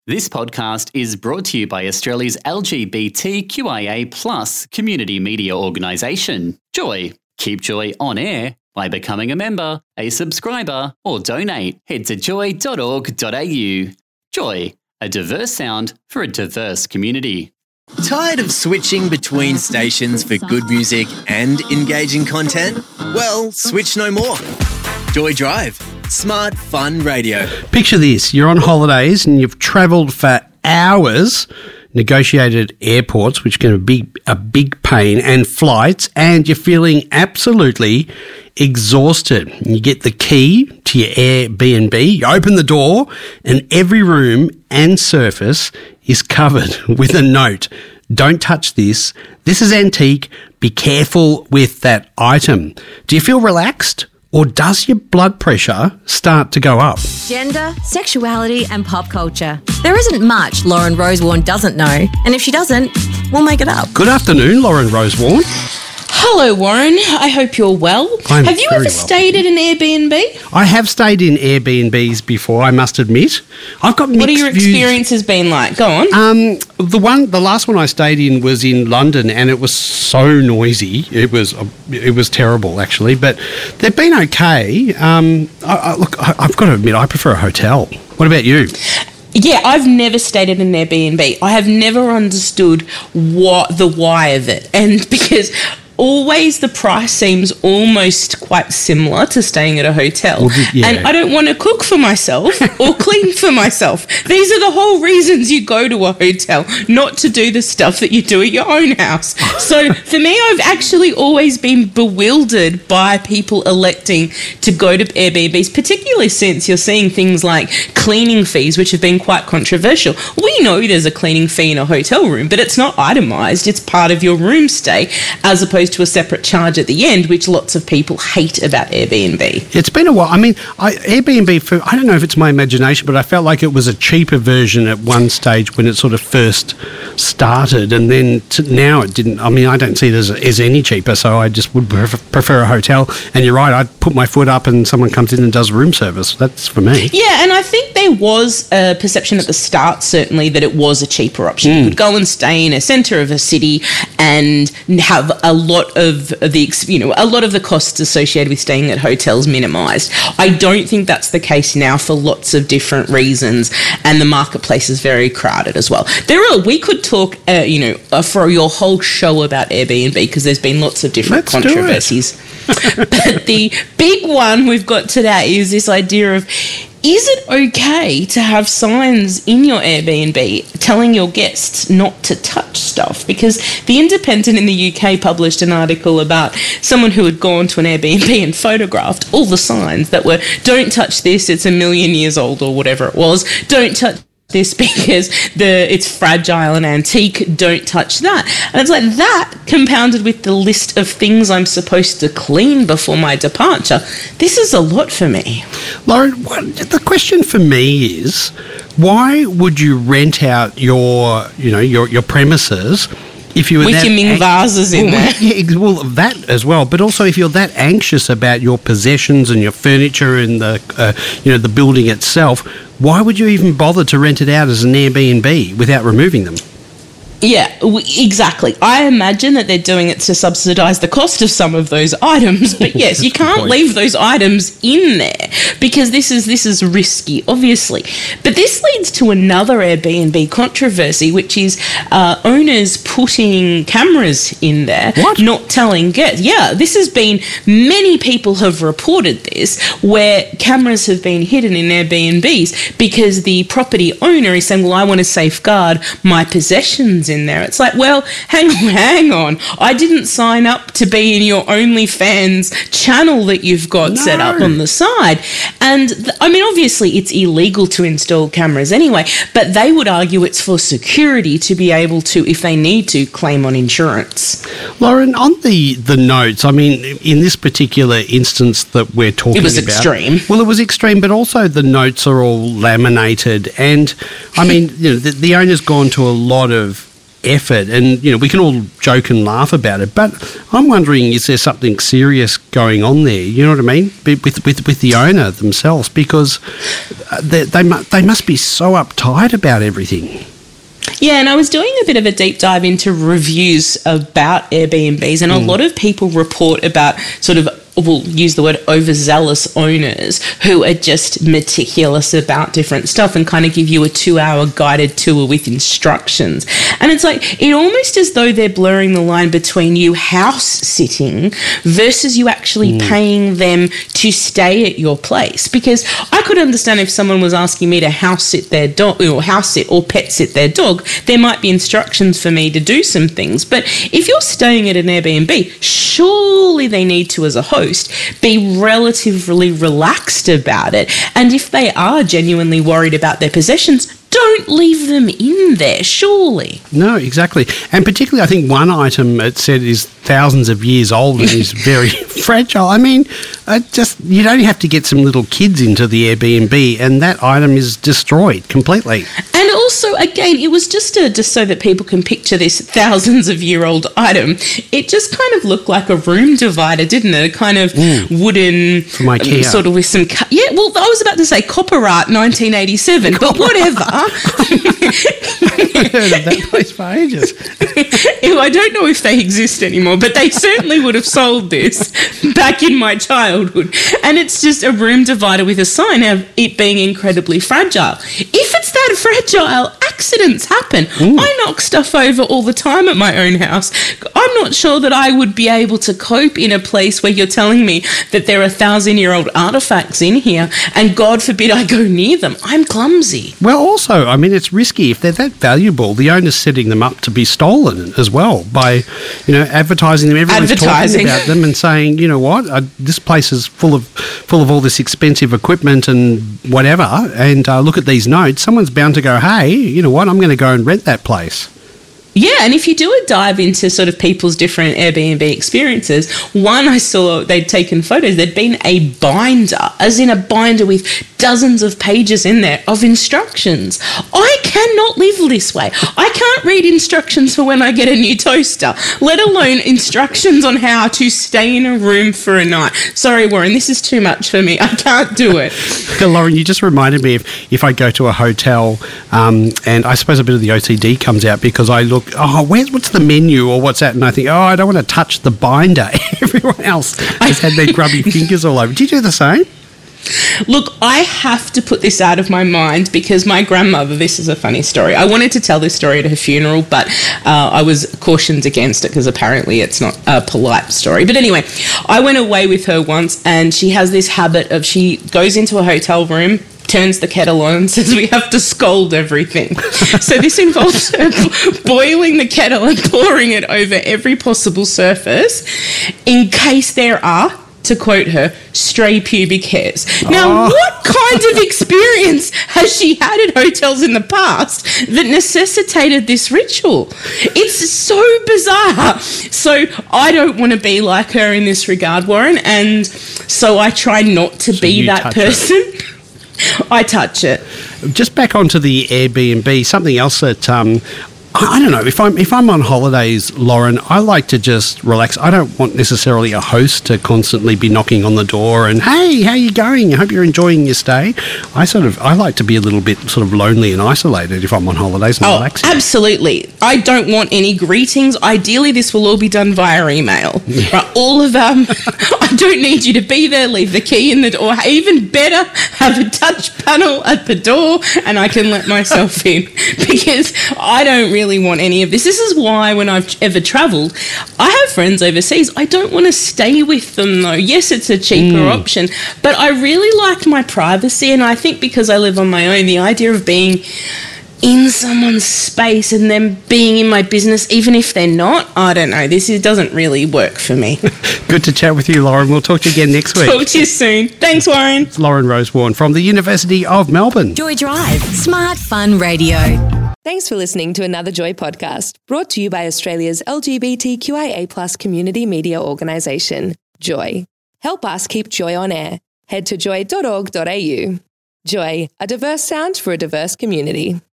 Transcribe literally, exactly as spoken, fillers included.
This podcast is brought to you by Australia's L G B T Q I A plus community media organisation, Joy. Keep Joy on air by becoming a member, a subscriber, or donate. Head to joy dot org dot a u. Joy, a diverse sound for a diverse community. Tired of switching between stations for good music and engaging content? Well, switch no more. Joy Drive. Smart, fun radio. Picture this, you're on holidays and you've travelled for hours, negotiated airports, which can be a big pain, and flights, and you're feeling absolutely exhausted. You get the key to your Airbnb, you open the door, and every room and surface is covered with a note. Don't touch this. This is antique. Be careful with that item. Do you feel relaxed? Or does your blood pressure start to go up? Gender, sexuality and pop culture. There isn't much Lauren Rosewarne doesn't know, and if she doesn't, we'll make it up. Good afternoon, Lauren Rosewarne. Hello, Warren. I hope you're well. I'm have you very ever well. stayed at an Airbnb? I have stayed in Airbnbs before, I must admit. I've got mixed What are your views. experiences been like? Go on. Um, the one, the last one I stayed in was in London, and it was so noisy. It was, it was terrible actually. But they've been okay. Um, I, I, look, I, I've got to admit, I prefer a hotel. What about you? Yeah, I've never stayed at an Airbnb. I have never understood what the why of it, and because always the price seems almost quite similar to staying at a hotel. Well, yeah. And I don't want to cook for myself or clean for myself. These are the whole reasons you go to a hotel, not to do the stuff that you do at your own house. So for me, I've actually always been bewildered by people electing to go to Airbnbs, particularly since you're seeing things like cleaning fees, which have been quite controversial. We know there's a cleaning fee in a hotel room, but it's not itemised. It's part of your room stay, as opposed to a separate charge at the end, which lots of people hate about Airbnb. It's been a while. I mean, I, Airbnb, for, I don't know if it's my imagination, but I felt like it was a cheaper version at one stage when it sort of first started, and then to now it didn't. I mean, I don't see it as, as any cheaper, so I just would prefer, prefer a hotel. And you're right, I'd put my foot up and someone comes in and does room service. That's for me. Yeah, and I think there was a perception at the start, certainly, that it was a cheaper option. Mm. You could go and stay in a centre of a city and have a lot of the, you know, a lot of the costs associated with staying at hotels minimised. I don't think that's the case now for lots of different reasons, and the marketplace is very crowded as well. There are, we could talk, uh, you know, uh, for your whole show about Airbnb, because there's been lots of different Let's controversies. But the big one we've got today is this idea of, is it okay to have signs in your Airbnb telling your guests not to touch stuff? Because The Independent in the U K published an article about someone who had gone to an Airbnb and photographed all the signs that were, don't touch this, it's a million years old, or whatever it was, don't touch this because the it's fragile and antique, don't touch that. And it's like that compounded with the list of things I'm supposed to clean before my departure. This is a lot for me. Lauren, what, the question for me is, why would you rent out your, you know, your, your premises if you were with that your Ming an- vases in well, there? Yeah, well, that as well. But also, if you're that anxious about your possessions and your furniture and the, uh, you know, the building itself, why would you even bother to rent it out as an Airbnb without removing them? Yeah, w- exactly. I imagine that they're doing it to subsidise the cost of some of those items. But yes, you can't leave those items in there because this is this is risky, obviously. But this leads to another Airbnb controversy, which is uh, owners putting cameras in there, What? not telling guests. Yeah, this has been, many people have reported this, where cameras have been hidden in Airbnbs because the property owner is saying, well, I want to safeguard my possessions in there. It's like, well, hang on, hang on. I didn't sign up to be in your OnlyFans channel that you've got No. set up on the side. And th- I mean, obviously it's illegal to install cameras anyway, but they would argue it's for security to be able to, if they need to, claim on insurance. Lauren, on the, the notes, I mean, in this particular instance that we're talking about... It was extreme. Well, it was extreme, but also the notes are all laminated. And, I mean, you know, the, the owner's gone to a lot of effort, and you know we can all joke and laugh about it, but I'm wondering, is there something serious going on there? You know what I mean? With with, with the owner themselves, because they they, mu- they must be so uptight about everything. Yeah, and I was doing a bit of a deep dive into reviews about Airbnbs, and mm. a lot of people report about sort of, we'll use the word overzealous owners who are just meticulous about different stuff and kind of give you a two-hour guided tour with instructions. And it's like, it almost as though they're blurring the line between you house-sitting versus you actually mm. paying them to stay at your place. Because I could understand if someone was asking me to house-sit their dog, or house-sit or pet-sit their dog, there might be instructions for me to do some things. But if you're staying at an Airbnb, surely they need to, as a host, be relatively relaxed about it. And if they are genuinely worried about their possessions, don't leave them in there, surely. No, exactly. And particularly, I think one item it said is thousands of years old and is very fragile. I mean, uh, just you'd only have to get some little kids into the Airbnb and that item is destroyed completely. And also, again, it was just a, just so that people can picture this thousands of year old item. It just kind of looked like a room divider, didn't it? A kind of mm. wooden, from IKEA. Um, sort of with some, cu- yeah. Well, I was about to say Copper Art, nineteen eighty-seven, but whatever. I've heard of that place for ages. I don't know if they exist anymore, but they certainly would have sold this back in my childhood. And it's just a room divider with a sign of it being incredibly fragile. If it's that fragile, accidents happen. Ooh. I knock stuff over all the time at my own house. I'm not sure that I would be able to cope in a place where you're telling me that there are thousand-year-old artefacts in here, and God forbid I go near them. I'm clumsy. Well, also, I mean, it's risky. If they're that valuable, the owner's setting them up to be stolen as well by, you know, advertising them. Everyone's advertising. talking about them and saying, you know what, uh, this place is full of full of all this expensive equipment and whatever, and uh, look at these notes. Someone's bound to go, hey, you know what, I'm going to go and rent that place. Yeah, and if you do a dive into sort of people's different Airbnb experiences, one I saw they'd taken photos, there'd been a binder, as in a binder with dozens of pages in there of instructions. I cannot live this way. I can't read instructions for when I get a new toaster, let alone instructions on how to stay in a room for a night. Sorry, Warren, this is too much for me. I can't do it. Lauren, you just reminded me if, if I go to a hotel um, and I suppose a bit of the O C D comes out because I look, oh, where's what's the menu or what's that? And I think, oh, I don't want to touch the binder. Everyone else has had their grubby fingers all over. Do you do the same? Look, I have to put this out of my mind because my grandmother, this is a funny story. I wanted to tell this story at her funeral, but uh, I was cautioned against it because apparently it's not a polite story. But anyway, I went away with her once and she has this habit of she goes into a hotel room, turns the kettle on and says we have to scold everything. So this involves her boiling the kettle and pouring it over every possible surface in case there are, to quote her, stray pubic hairs. Now, oh. what kind of experience has she had at hotels in the past that necessitated this ritual? It's so bizarre. So I don't want to be like her in this regard, Warren, and so I try not to so be that person. I touch it. Just back onto the Airbnb, something else that um, I don't know, if I'm if I'm on holidays, Lauren, I like to just relax. I don't want necessarily a host to constantly be knocking on the door and, hey, how you going? I hope you're enjoying your stay. I sort of I like to be a little bit sort of lonely and isolated if I'm on holidays and oh, relaxing. Absolutely. I don't want any greetings. Ideally, this will all be done via email. Yeah. Right, all of um, I don't need you to be there. Leave the key in the door. Even better, have a touch panel at the door, and I can let myself in because I don't really. really want any of this. This is why when I've ever travelled, I have friends overseas. I don't want to stay with them though. Yes, it's a cheaper mm. option, but I really like my privacy, and I think because I live on my own, the idea of being in someone's space and them being in my business, even if they're not, I don't know. This is, doesn't really work for me. Good to chat with you, Lauren. We'll talk to you again next week. Talk to you soon. Thanks, Warren. It's Lauren Rosewarne from the University of Melbourne. Joy Drive. Smart Fun Radio. Thanks for listening to another Joy podcast, brought to you by Australia's L G B T Q I A plus community media organisation, Joy. Help us keep Joy on air. Head to joy dot org dot a u. Joy, a diverse sound for a diverse community.